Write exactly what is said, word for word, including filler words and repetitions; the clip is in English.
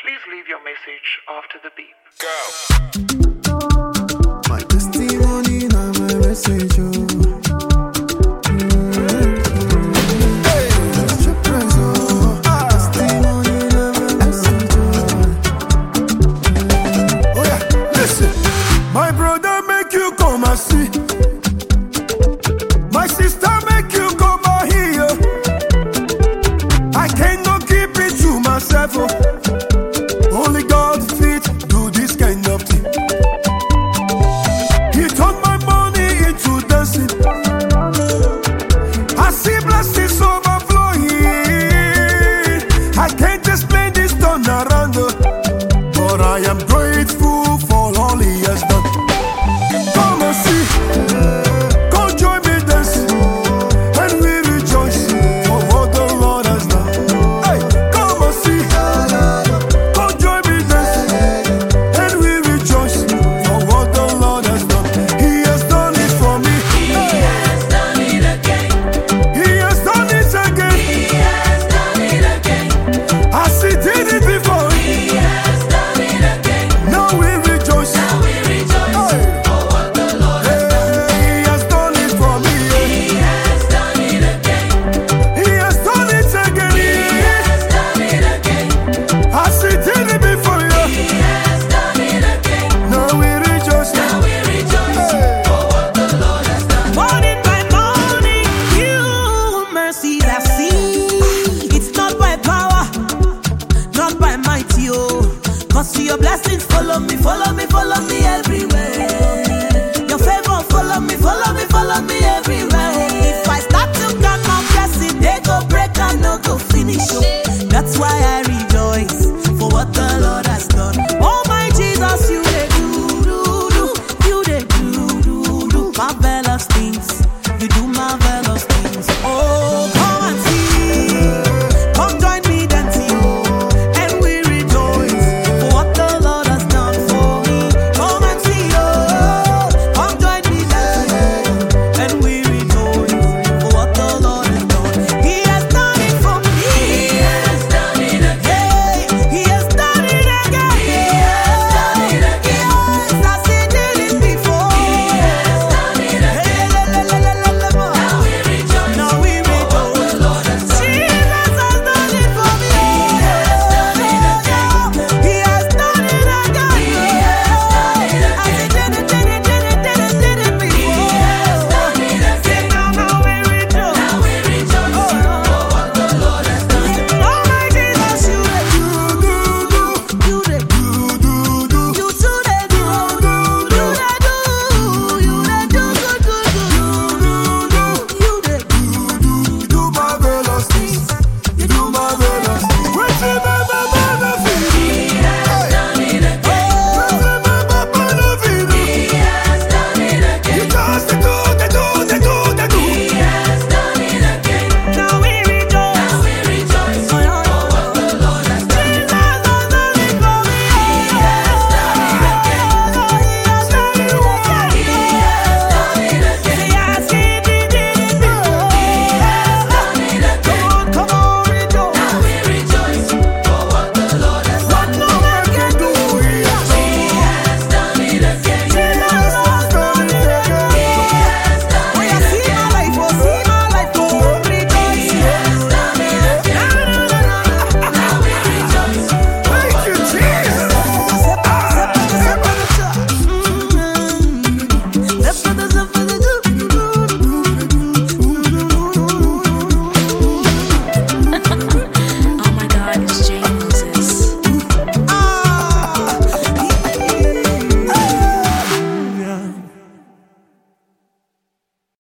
Please leave your message after the beep. Go. My testimony, now my message, oh. My brother make you come and see. My sister make you come and hear. I cannot keep it to myself. Oh. Only God fit do this kind of thing. He turned my money into dancing. I see blessings overflowing. I can't explain this turnaround, oh. But I am grateful for all He has done. Come and see, come join me dance, and we rejoice for what the Lord has done. Hey, come and see, come join me dance, and we rejoice for what the Lord has done. He has done it for me. He has done it again. He has done it again. He has done it again. As He did it before. He has done it again. Now we rejoice. Now we rejoice Hey. for what the Lord has done. Hey, He has done it for me. He has done it again. He has done it again. He has done it again. As He did it before you. He has done it again. Now we rejoice. Now we rejoice for what the Lord has done. Morning by morning, new mercies I see. It's not by power, not by mighty, oh. Cause your blessings follow me, follow me, follow me everywhere. Your favor follow me, follow me, follow me everywhere. If I start to count my blessings, they go break and no go finish, oh. That's why I